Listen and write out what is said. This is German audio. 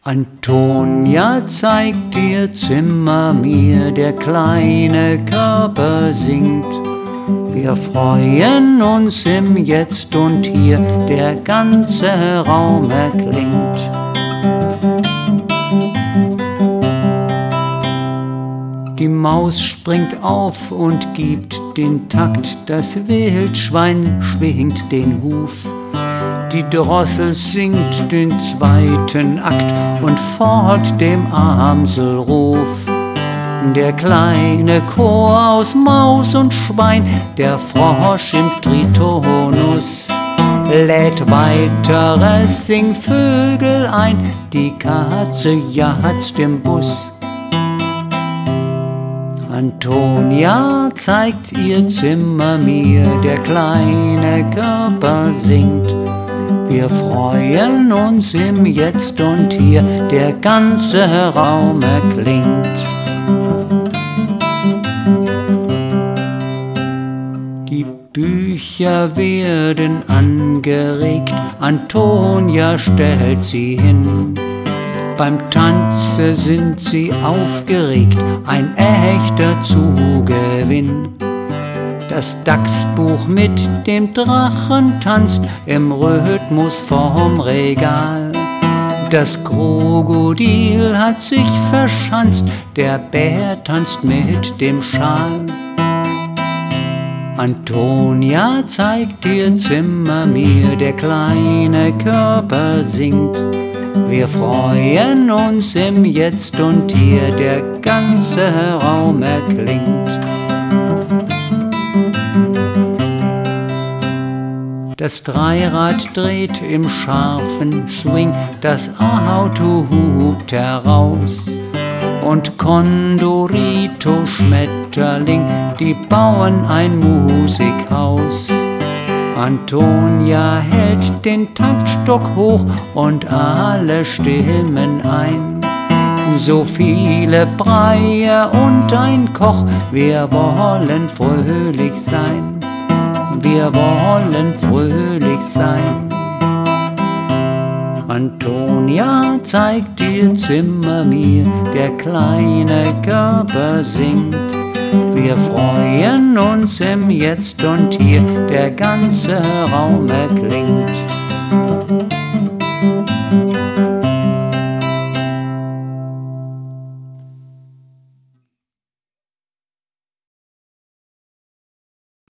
Antonia zeigt ihr Zimmer mir, der kleine Körper singt. Wir freuen uns im Jetzt und Hier, der ganze Raum erklingt. Die Maus springt auf und gibt den Takt, das Wildschwein schwingt den Huf. Die Drossel singt den zweiten Akt und fort dem Amselruf. Der kleine Chor aus Maus und Schwein, der Frosch im Tritonus, lädt weitere Singvögel ein, die Katze jatzt im Bus. Antonia zeigt ihr Zimmer mir, der kleine Körper singt. Wir freuen uns im Jetzt und Hier, der ganze Raum erklingt. Die Bücher werden angeregt, Antonia stellt sie hin. Beim Tanze sind sie aufgeregt, ein echter Zugewinn. Das Dachsbuch mit dem Drachen tanzt im Rhythmus vorm Regal. Das Krokodil hat sich verschanzt, der Bär tanzt mit dem Schal. Antonia zeigt ihr Zimmer mir, der kleine Körper singt. Wir freuen uns im Jetzt und Hier, der ganze Raum erklingt. Das Dreirad dreht im scharfen Swing, das Auto hupt heraus. Und Condorito, Schmetterling, die bauen ein Musikhaus. Antonia hält den Taktstock hoch und alle stimmen ein. So viele Breier und ein Koch, wir wollen fröhlich sein. Wir wollen fröhlich sein. Antonia zeigt ihr Zimmer mir, der kleine Körper singt. Wir freuen uns im Jetzt und Hier, der ganze Raum erklingt.